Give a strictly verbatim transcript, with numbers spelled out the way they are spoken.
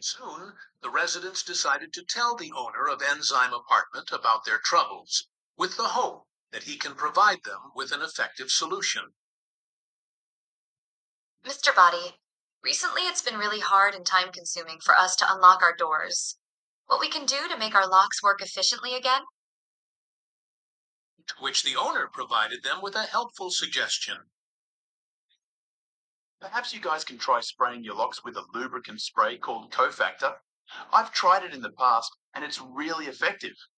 Soon, the residents decided to tell the owner of Enzyme Apartment about their troubles, with the hope that he can provide them with an effective solution. Mister Body, recently it's been really hard and time consuming for us to unlock our doors. What we can do to make our locks work efficiently again? To which the owner provided them with a helpful suggestion. Perhaps you guys can try spraying your locks with a lubricant spray called Cofactor. I've tried it in the past and it's really effective.